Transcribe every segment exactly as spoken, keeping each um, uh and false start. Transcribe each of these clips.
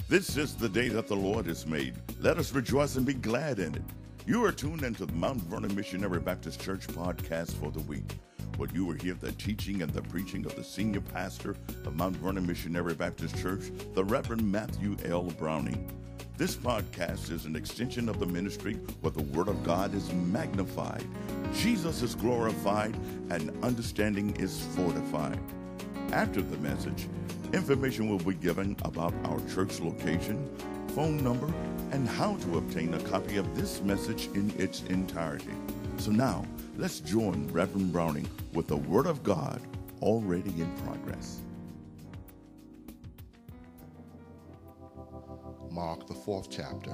This is the day that the Lord has made. Let us rejoice and be glad in it. You are tuned into the Mount Vernon Missionary Baptist Church podcast for the week, where you will hear the teaching and the preaching of the senior pastor of Mount Vernon Missionary Baptist Church, the Reverend Matthew L. Browning. This podcast is an extension of the ministry where the Word of God is magnified, Jesus is glorified, and understanding is fortified. After the message, information will be given about our church location, phone number, and how to obtain a copy of this message in its entirety. So now, let's join Reverend Browning with the Word of God already in progress. Mark, the fourth chapter,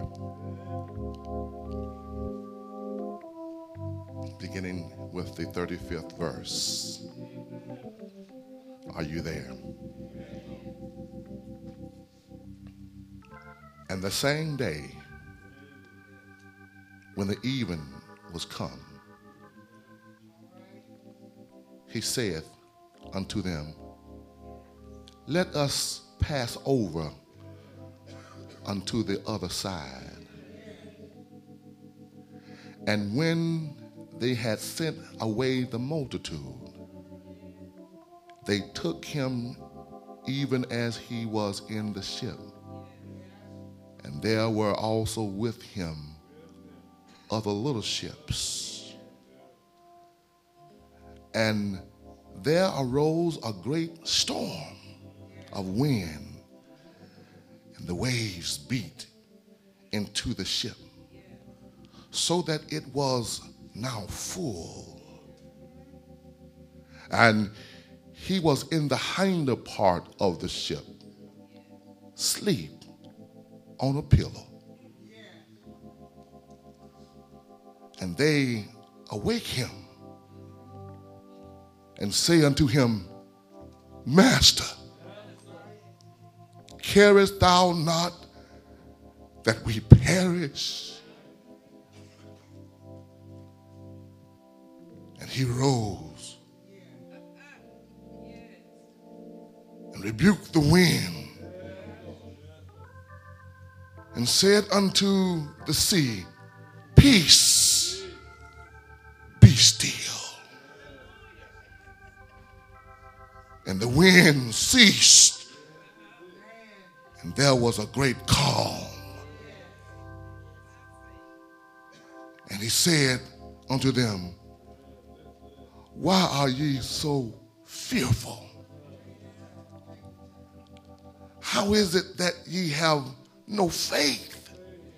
beginning with the thirty-fifth verse. Are you there? And the same day, when the even was come, he saith unto them, Let us pass over unto the other side. And when they had sent away the multitude, they took him even as he was in the ship. And there were also with him other little ships. And there arose a great storm of wind, and the waves beat into the ship, so that it was now full. And he was in the hinder part of the ship, sleep on a pillow. And they awake him and say unto him, Master, carest thou not that we perish? And he rose and rebuked the wind and said unto the sea, Peace, be still. And the wind ceased, and there was a great calm. And he said unto them, Why are ye so fearful? How is it that ye have no faith?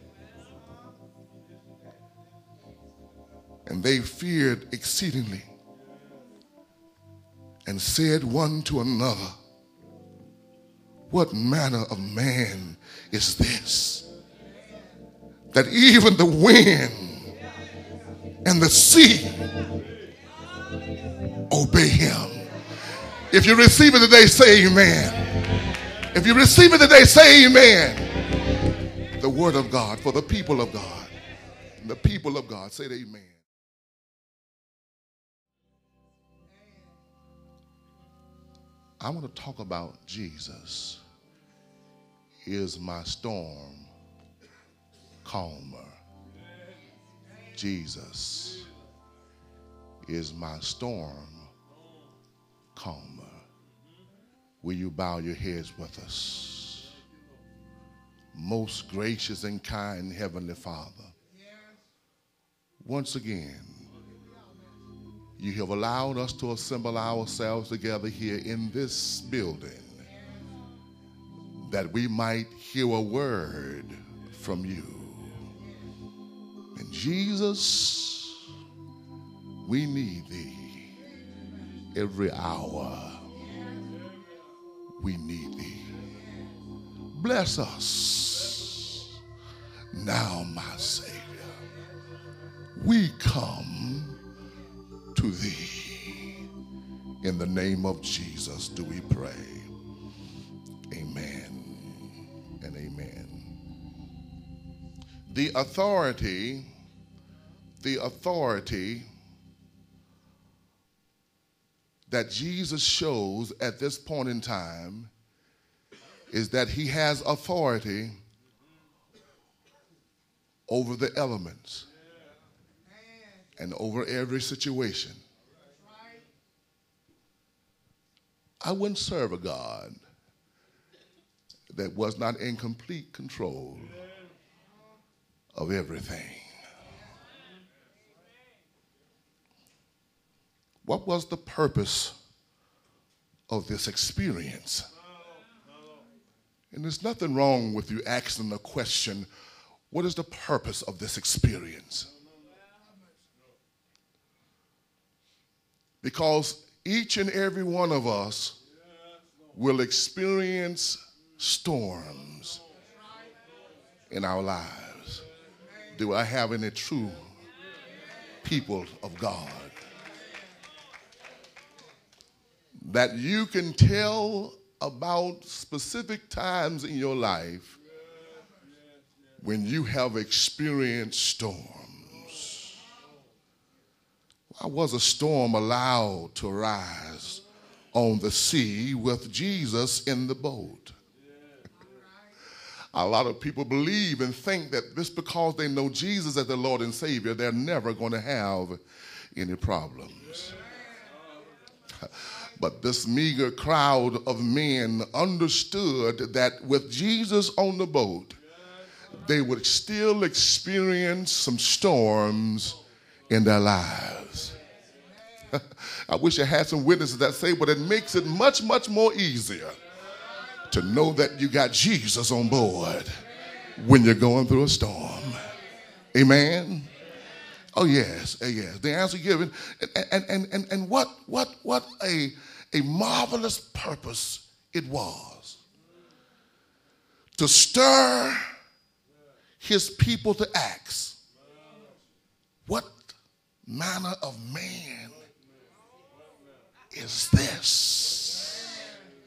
And they feared exceedingly, and said one to another, What manner of man is this, that even the wind and the sea obey him? If you receive it today, say amen. If you receive it today, say amen. The word of God for the people of God. And the people of God say amen. I want to talk about Jesus is my storm calmer. Jesus is my storm calmer. Will you bow your heads with us? Most gracious and kind Heavenly Father, once again, you have allowed us to assemble ourselves together here in this building that we might hear a word from you. And Jesus, we need thee every hour. We need thee. Bless us now, my Savior. We come to thee. In the name of Jesus do we pray. Amen and amen. The authority, the authority that Jesus shows at this point in time is that he has authority over the elements and over every situation. I wouldn't serve a God that was not in complete control of everything. What was the purpose of this experience? And there's nothing wrong with you asking the question, what is the purpose of this experience? Because each and every one of us will experience storms in our lives. Do I have any true people of God that you can tell about specific times in your life when you have experienced storms? Why was a storm allowed to arise on the sea with Jesus in the boat? A lot of people believe and think that just because they know Jesus as their Lord and Savior, they're never going to have any problems. But this meager crowd of men understood that with Jesus on the boat, they would still experience some storms in their lives. I wish I had some witnesses that say, but it makes it much, much more easier to know that you got Jesus on board when you're going through a storm. Amen. Oh yes, uh, yes. The answer given, and and and and what what what a a marvelous purpose it was to stir his people to acts. What manner of man is this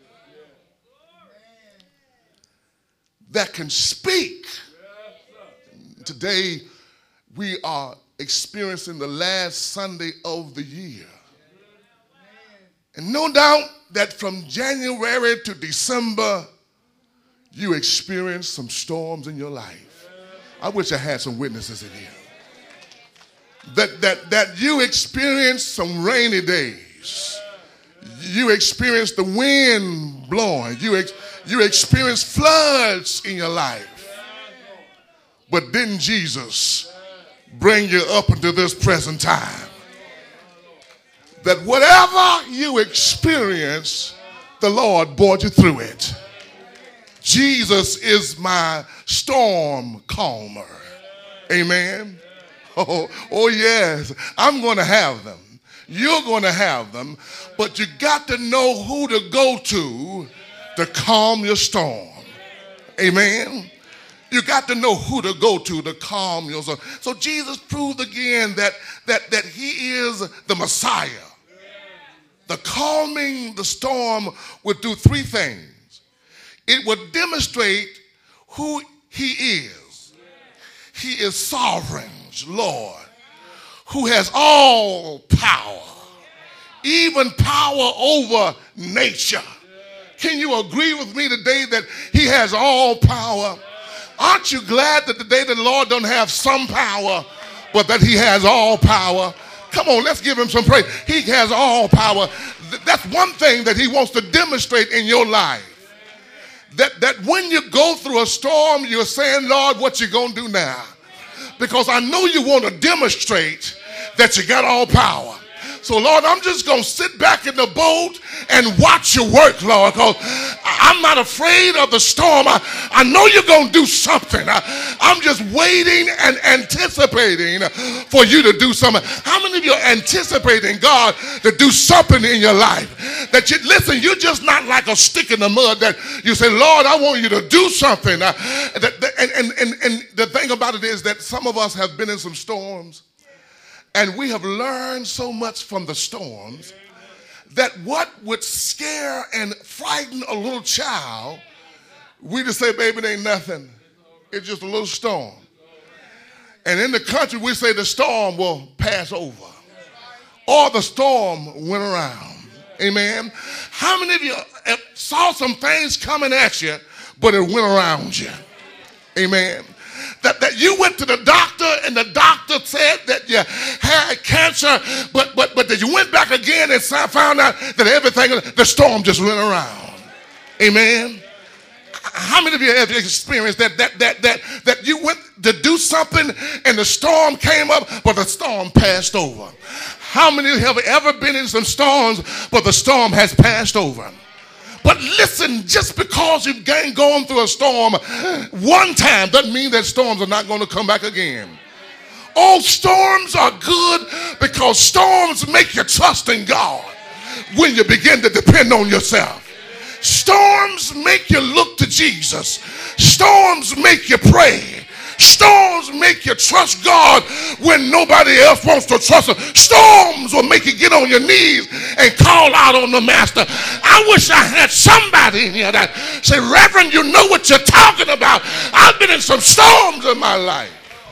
that can speak? Today we are experiencing the last Sunday of the year. And no doubt that from January to December, you experienced some storms in your life. I wish I had some witnesses in here. That, that, that you experienced some rainy days. You experienced the wind blowing. You, ex, you experienced floods in your life. But didn't Jesus bring you up into this present time? That whatever you experience, the Lord brought you through it. Jesus is my storm calmer. Amen. Oh, oh yes, I'm going to have them. You're going to have them. But you got to know who to go to to calm your storm. Amen. You got to know who to go to to calm your storm. So Jesus proved again that, that, that he is the Messiah. The calming the storm would do three things. It would demonstrate who he is. He is sovereign Lord, who has all power, even power over nature. Can you agree with me today that he has all power? Aren't you glad that today the Lord don't have some power, but that he has all power? Come on, let's give him some praise. He has all power. That's one thing that he wants to demonstrate in your life. That, that when you go through a storm, you're saying, Lord, what you gonna do now? Because I know you want to demonstrate that you got all power. So, Lord, I'm just going to sit back in the boat and watch you work, Lord, because I'm not afraid of the storm. I, I know you're going to do something. I, I'm just waiting and anticipating for you to do something. How many of you are anticipating God to do something in your life? That you, listen, you're just not like a stick in the mud that you say, Lord, I want you to do something. Uh, that, that, and, and, and, and the thing about it is that some of us have been in some storms. And we have learned so much from the storms that what would scare and frighten a little child, we just say, baby, it ain't nothing. It's just a little storm. And in the country, we say the storm will pass over. Or the storm went around. Amen. How many of you saw some things coming at you, but it went around you. Amen. That, that you went to the doctor and the doctor said that you had cancer, but but but that you went back again and found out that everything, the storm just went around. Amen. How many of you have experienced that that that that that you went to do something and the storm came up, but the storm passed over? How many have ever been in some storms, but the storm has passed over? But listen, just because you've gone through a storm one time doesn't mean that storms are not going to come back again. All storms are good because storms make you trust in God when you begin to depend on yourself. Storms make you look to Jesus. Storms make you pray. Storms make you trust God when nobody else wants to trust him. Storms will make you get on your knees and call out on the master. I wish I had somebody in here that say, Reverend, you know what you're talking about. I've been in some storms in my life.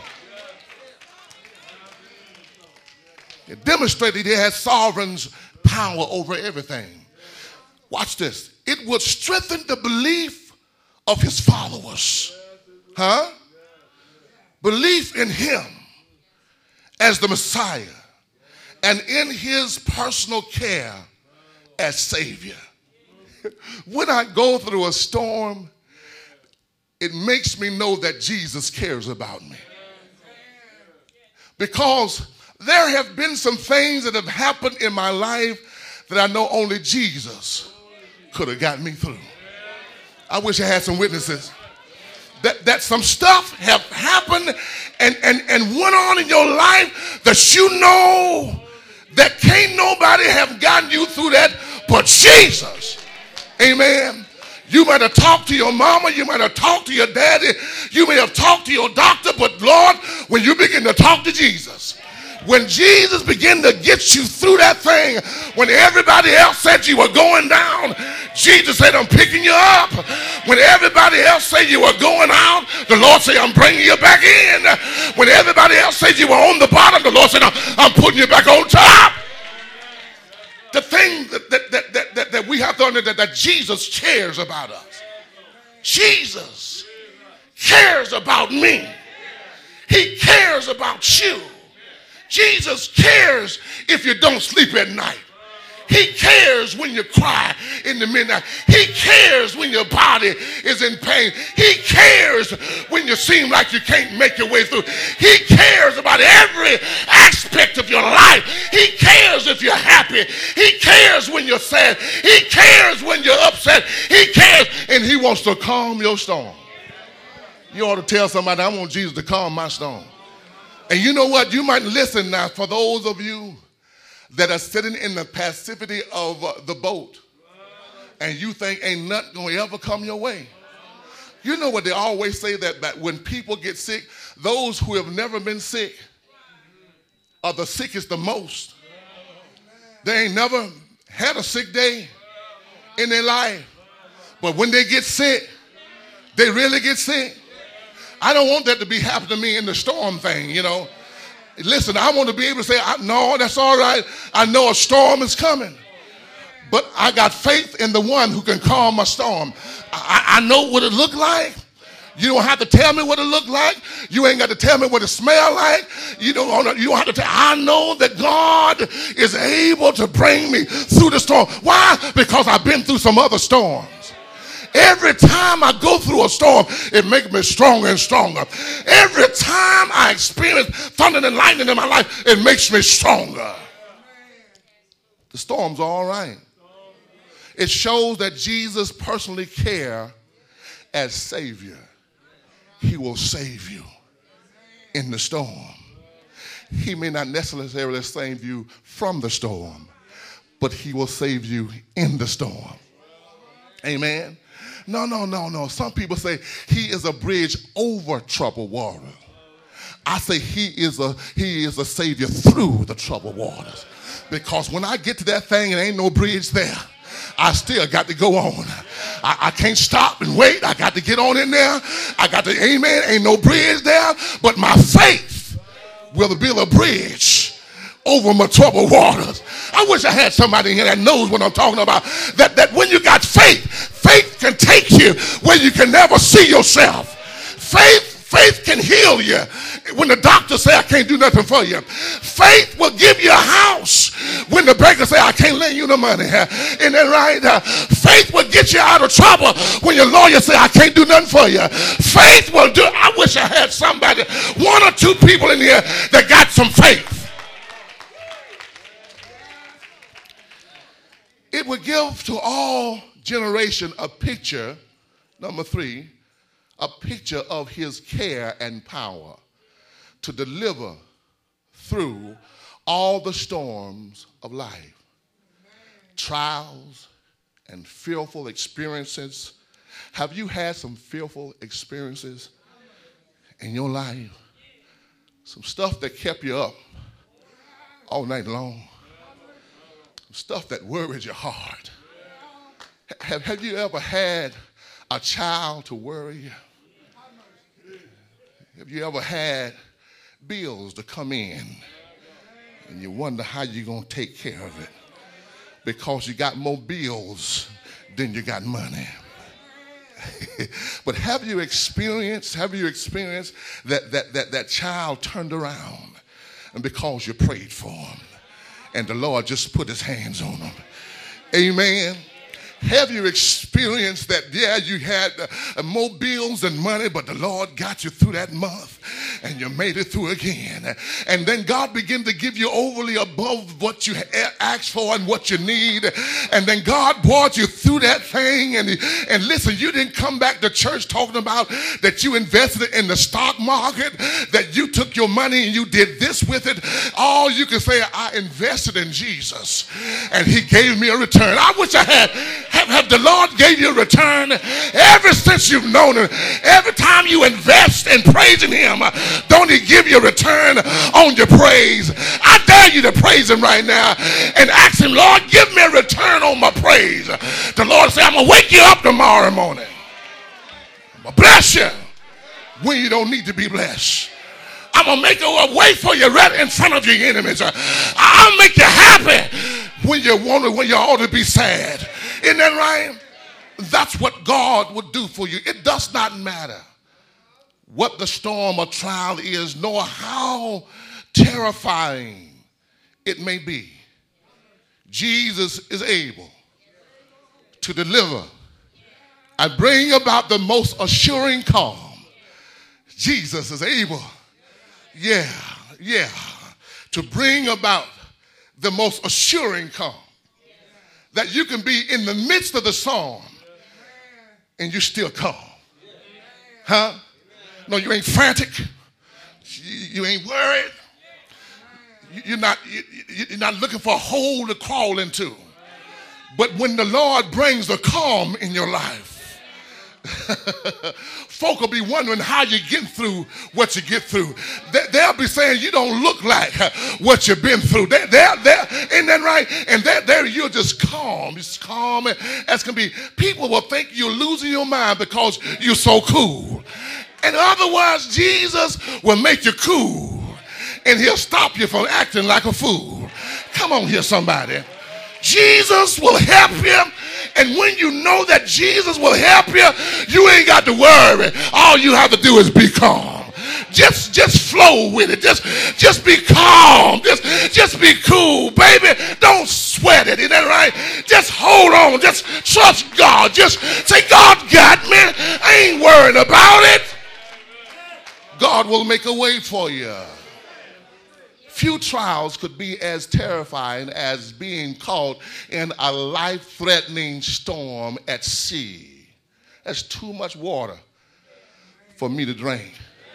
It demonstrated he had sovereign's power over everything. Watch this. It would strengthen the belief of his followers. Huh? Belief in him as the Messiah and in his personal care as Savior. When I go through a storm, it makes me know that Jesus cares about me. Because there have been some things that have happened in my life that I know only Jesus could have got me through. I wish I had some witnesses. That, that some stuff have happened and, and, and went on in your life that you know that can't nobody have gotten you through that but Jesus. Amen. You might have talked to your mama, you might have talked to your daddy, you may have talked to your doctor, but Lord, when you begin to talk to Jesus, when Jesus began to get you through that thing, when everybody else said you were going down, Jesus said, I'm picking you up. When everybody else said you were going out, the Lord said, I'm bringing you back in. When everybody else said you were on the bottom, the Lord said, I'm, I'm putting you back on top. The thing that, that, that, that, that, that we have to understand that, that Jesus cares about us. Jesus cares about me. He cares about you. Jesus cares if you don't sleep at night. He cares when you cry in the midnight. He cares when your body is in pain. He cares when you seem like you can't make your way through. He cares about every aspect of your life. He cares if you're happy. He cares when you're sad. He cares when you're upset. He cares, and he wants to calm your storm. You ought to tell somebody, I want Jesus to calm my storm. And you know what? You might listen now for those of you that are sitting in the passivity of uh, the boat and you think ain't nothing going to ever come your way. You know what they always say, that, that when people get sick, those who have never been sick are the sickest the most. They ain't never had a sick day in their life. But when they get sick, they really get sick. I don't want that to be happening to me in the storm thing, you know. Listen, I want to be able to say, no, that's all right. I know a storm is coming. But I got faith in the one who can calm my storm. I, I know what it looked like. You don't have to tell me what it looked like. You ain't got to tell me what it smelled like. You don't, you don't have to tell. I know that God is able to bring me through the storm. Why? Because I've been through some other storms. Every time I go through a storm, it makes me stronger and stronger. Every time I experience thunder and lightning in my life, it makes me stronger. The storms are all right. It shows that Jesus personally cares as Savior. He will save you in the storm. He may not necessarily save you from the storm, but he will save you in the storm. Amen. No, no, no, no. Some people say he is a bridge over troubled water. I say he is a he is a savior through the troubled waters. Because when I get to that thing and ain't no bridge there, I still got to go on. I, I can't stop and wait. I got to get on in there. I got to, amen, ain't no bridge there. But my faith will build a bridge over my troubled waters. I wish I had somebody here that knows what I'm talking about. That, that when you got faith, faith can take you where you can never see yourself. Faith Faith can heal you when the doctor say I can't do nothing for you. Faith will give you a house when the banker say I can't lend you the money. Isn't that right? Uh, faith will get you out of trouble when your lawyer say I can't do nothing for you. Faith will do. I wish I had somebody, one or two people in here that got some faith. It would give to all generation a picture, number three, a picture of his care and power to deliver through all the storms of life. Trials and fearful experiences. Have you had some fearful experiences in your life? Some stuff that kept you up all night long. Stuff that worried your heart. Have, have you ever had a child to worry you? Have you ever had bills to come in and you wonder how you're going to take care of it because you got more bills than you got money? But have you experienced, have you experienced that, that, that, that child turned around and because you prayed for him and the Lord just put his hands on him? Amen. Have you experienced that, yeah, you had uh, more bills than money, but the Lord got you through that month and you made it through again. And then God began to give you overly above what you asked for and what you need. And then God brought you through that thing. And, and listen, you didn't come back to church talking about that you invested in the stock market, that you took your money and you did this with it. All you can say, I invested in Jesus and he gave me a return. I wish I had. Have, have the Lord gave you a return ever since you've known him? Every time you invest in praising him, don't he give you a return on your praise? I dare you to praise him right now and ask him, Lord, give me a return on my praise. The Lord say, I'm going to wake you up tomorrow morning. I'm going to bless you when you don't need to be blessed. I'm going to make a way for you right in front of your enemies. I'll make you happy when you want to, when you ought to be sad. Isn't that right? That's what God would do for you. It does not matter what the storm or trial is, nor how terrifying it may be. Jesus is able to deliver and bring about the most assuring calm. Jesus is able, yeah, yeah, to bring about the most assuring calm. That you can be in the midst of the storm and you still calm. Huh? No, you ain't frantic. You, you ain't worried. You, you're not, you, you're not looking for a hole to crawl into. But when the Lord brings the calm in your life, folk will be wondering how you get through what you get through. They, they'll be saying you don't look like what you've been through. They, they're, they're, isn't that right? And they're, they're, you're just calm. It's calm as can be. People will think you're losing your mind because you're so cool. In other words, Jesus will make you cool and he'll stop you from acting like a fool. Come on here, somebody. Jesus will help you. And when you know that Jesus will help you, you ain't got to worry. All you have to do is be calm. Just, just flow with it. Just, just be calm. Just, just be cool, baby. Don't sweat it. Isn't that right? Just hold on. Just trust God. Just say, God got me. I ain't worried about it. God will make a way for you. Few trials could be as terrifying as being caught in a life-threatening storm at sea. That's too much water for me to drink.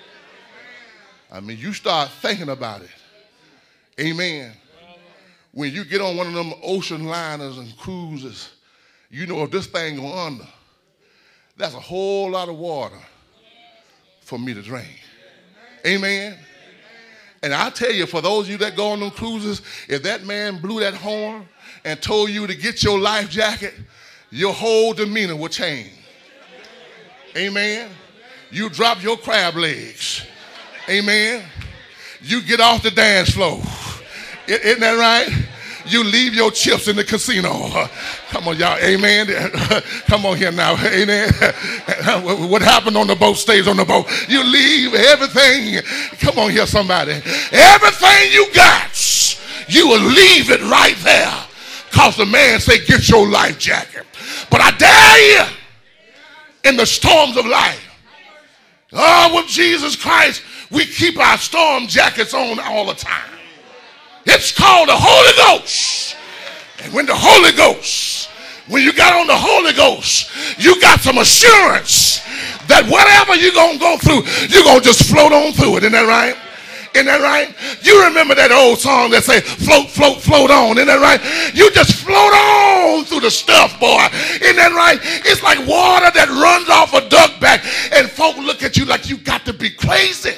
I mean, you start thinking about it. Amen. When you get on one of them ocean liners and cruises, you know if this thing go under, that's a whole lot of water for me to drink. Amen. And I tell you, for those of you that go on them cruises, if that man blew that horn and told you to get your life jacket, your whole demeanor will change. Amen. You drop your crab legs. Amen. You get off the dance floor. Isn't that right? You leave your chips in the casino. Come on, y'all. Amen. Come on here now. Amen. What happened on the boat stays on the boat. You leave everything. Come on here, somebody. Everything you got, you will leave it right there. Because the man say, get your life jacket. But I dare you, in the storms of life, oh, with Jesus Christ, we keep our storm jackets on all the time. It's called the Holy Ghost. And when the Holy Ghost, when you got on the Holy Ghost, you got some assurance that whatever you're going to go through, you're going to just float on through it. Isn't that right? Isn't that right? You remember that old song that say, float, float, float on. Isn't that right? You just float on through the stuff, boy. Isn't that right? It's like water that runs off a duck back, and folk look at you like you got to be crazy.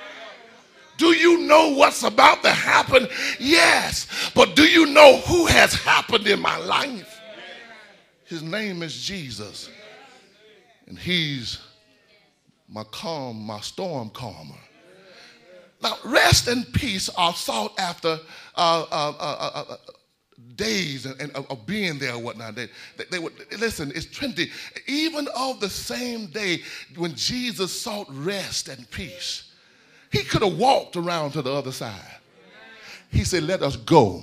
Do you know what's about to happen? Yes. But do you know who has happened in my life? His name is Jesus. And he's my calm, my storm calmer. Now, rest and peace are sought after uh, uh, uh, uh, uh, days and, and of being there or whatnot. They, they, they would, listen, it's twenty. Even of the same day when Jesus sought rest and peace, he could have walked around to the other side. He said, let us go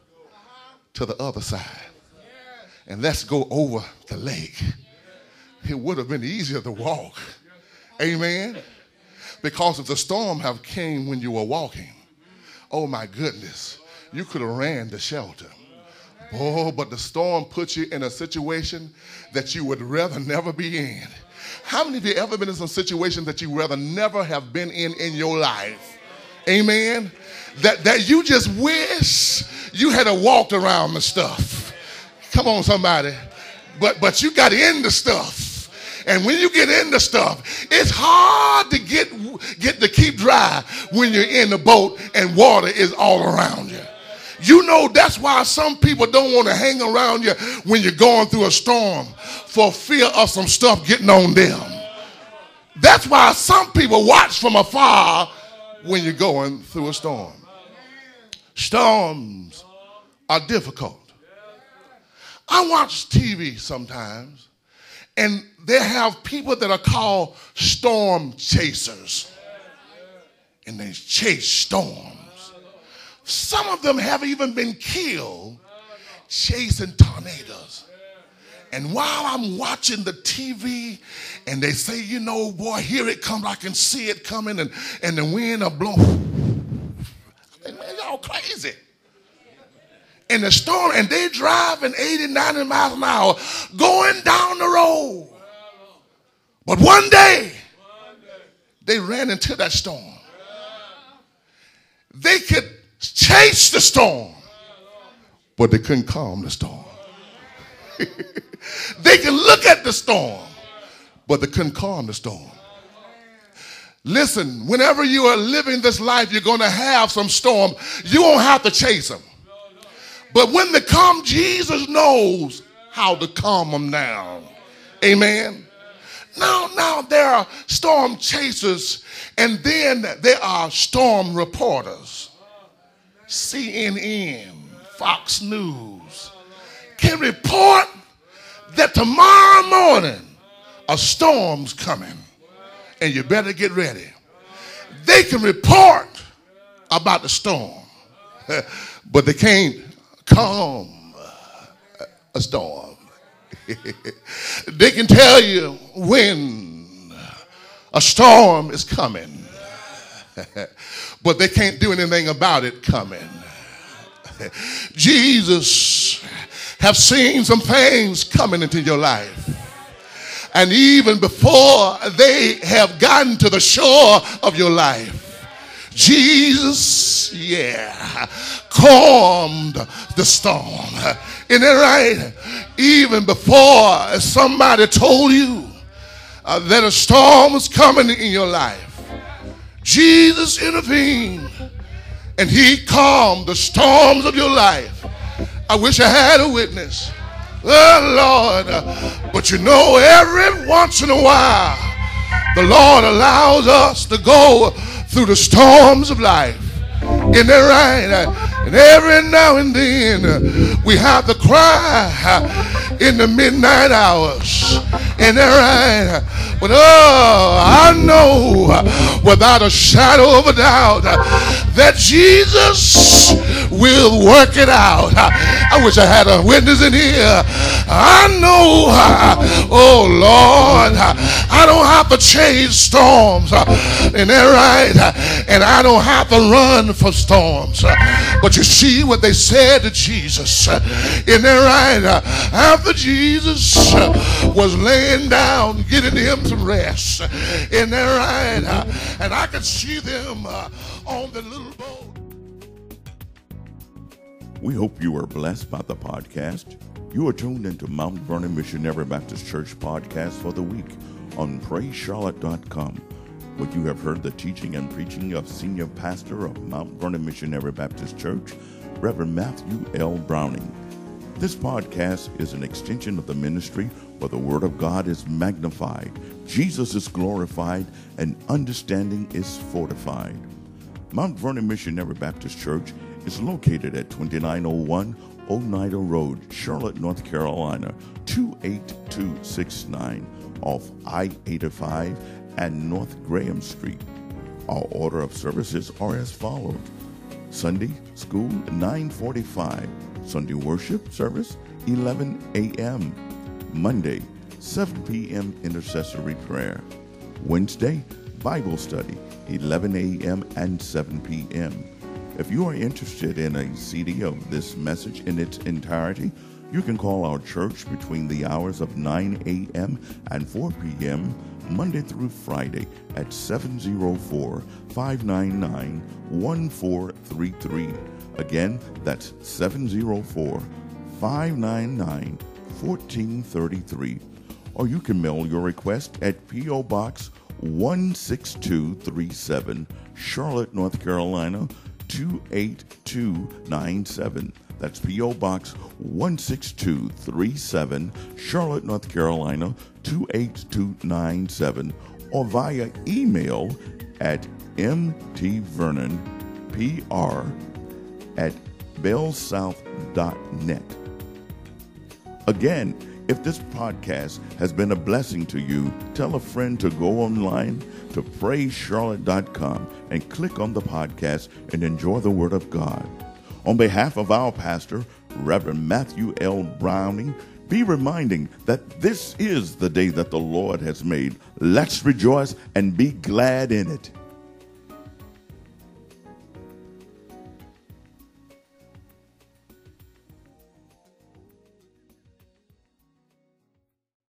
to the other side and let's go over the lake. It would have been easier to walk. Amen. Because if the storm have came when you were walking, oh my goodness, you could have ran to shelter. Oh, but the storm put you in a situation that you would rather never be in. How many of you ever been in some situation that you rather never have been in in your life? Amen. That, that you just wish you had walked around the stuff. Come on, somebody. But, but you got in the stuff. And when you get into stuff, it's hard to get, get to keep dry when you're in the boat and water is all around you. You know that's why some people don't want to hang around you when you're going through a storm for fear of some stuff getting on them. That's why some people watch from afar when you're going through a storm. Storms are difficult. I watch T V sometimes. And they have people that are called storm chasers. And they chase storms. Some of them have even been killed chasing tornadoes. And while I'm watching the T V and they say, you know, boy, here it comes, I can see it coming, and, and the wind are blowing. I think, man, y'all crazy. In the storm, and they driving eighty, ninety miles an hour going down the road. But one day, they ran into that storm. They could chase the storm, but they couldn't calm the storm. They can look at the storm, but they couldn't calm the storm. Listen, whenever you are living this life, you're going to have some storm. You won't have to chase them. But when they come, Jesus knows how to calm them down. Amen. Now, now there are storm chasers, and then there are storm reporters. C N N, Fox News can report that tomorrow morning a storm's coming, and you better get ready. They can report about the storm, but they can't calm a storm. They can tell you when a storm is coming, but they can't do anything about it coming. Jesus have seen some things coming into your life. And even before they have gotten to the shore of your life, Jesus, yeah, calmed the storm. Isn't that right? Even before somebody told you uh, that a storm was coming in your life, Jesus intervened and he calmed the storms of your life. I wish I had a witness. Oh, Lord. Uh, but you know, every once in a while, the Lord allows us to go through the storms of life. Isn't that right? And every now and then we have to cry in the midnight hours. And they're right. But oh, I know without a shadow of a doubt that Jesus will work it out. I wish I had a witness in here. I know, oh Lord, I don't have to chase storms. And they're right. And I don't have to run from storms. But you see what they said to Jesus. And they're right. After Jesus was laying down, getting him to rest. And they're right. And I could see them on the little boat. We hope you are blessed by the podcast. You are tuned into Mount Vernon Missionary Baptist Church podcast for the week on praise charlotte dot com, where you have heard the teaching and preaching of Senior Pastor of Mount Vernon Missionary Baptist Church, Reverend Matthew L. Browning. This podcast is an extension of the ministry where the Word of God is magnified, Jesus is glorified, and understanding is fortified. Mount Vernon Missionary Baptist Church is located at twenty-nine oh one Oneida Road, Charlotte, North Carolina, two eight two six nine, off I eighty-five and North Graham Street. Our order of services are as follows. Sunday school, nine forty-five. Sunday worship service, eleven a.m. Monday, seven p.m. intercessory prayer. Wednesday, Bible study, eleven a.m. and seven p.m. If you are interested in a C D of this message in its entirety, you can call our church between the hours of nine a.m. and four p.m. Monday through Friday at seven oh four, five nine nine, one four three three. Again, that's seven oh four, five nine nine, one four three three. Or you can mail your request at P O. Box one six two three seven, Charlotte, North Carolina, two eight two nine seven. That's P O. Box one six two three seven, Charlotte, North Carolina, two eight two nine seven. Or via email at mtvernonpr at bellsouth dot net. Again, if this podcast has been a blessing to you, tell a friend to go online to praise charlotte dot com and click on the podcast and enjoy the Word of God. On behalf of our pastor, Reverend Matthew L. Browning, be reminding that this is the day that the Lord has made. Let's rejoice and be glad in it.